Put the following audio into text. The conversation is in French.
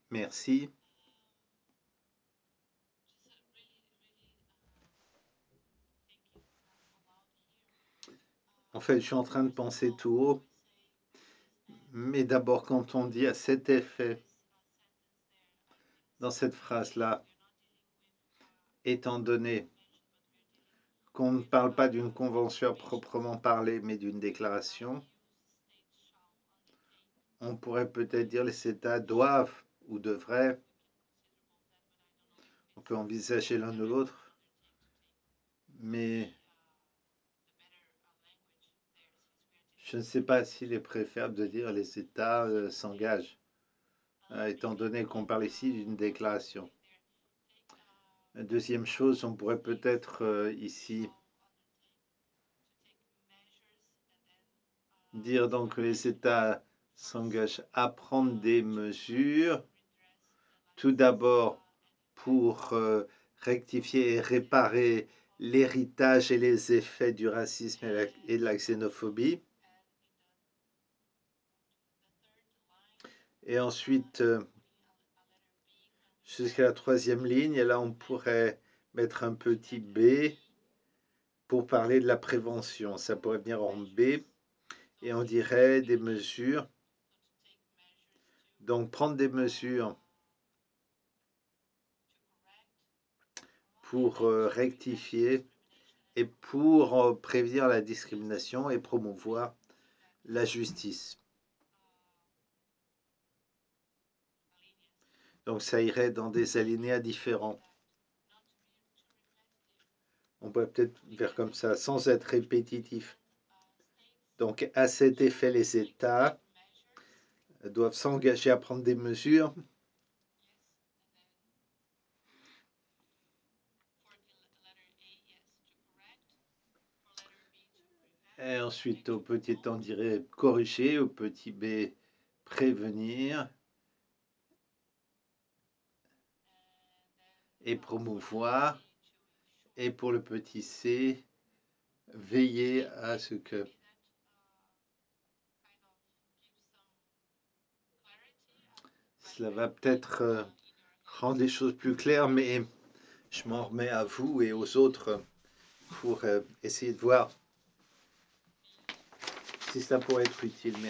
Merci. En fait, je suis en train de penser tout haut, mais d'abord, quand on dit à cet effet, dans cette phrase-là, étant donné qu'on ne parle pas d'une convention à proprement parler, mais d'une déclaration, on pourrait peut-être dire les États doivent ou devraient, on peut envisager l'un ou l'autre, mais je ne sais pas s'il est préférable de dire les États s'engagent, étant donné qu'on parle ici d'une déclaration. La deuxième chose, on pourrait peut-être ici dire donc que les États s'engagent à prendre des mesures, tout d'abord pour rectifier et réparer l'héritage et les effets du racisme et de la xénophobie. Et ensuite, jusqu'à la troisième ligne, et là on pourrait mettre un petit B pour parler de la prévention. Ça pourrait venir en B et on dirait des mesures. Donc prendre des mesures pour rectifier et pour prévenir la discrimination et promouvoir la justice. Donc ça irait dans des alinéas différents. On pourrait peut-être faire comme ça sans être répétitif. Donc à cet effet, les États doivent s'engager à prendre des mesures et ensuite au petit A on dirait corriger, au petit B prévenir et promouvoir et pour le petit C veiller à ce que cela va peut-être rendre les choses plus claires, mais je m'en remets à vous et aux autres pour essayer de voir si cela pourrait être utile.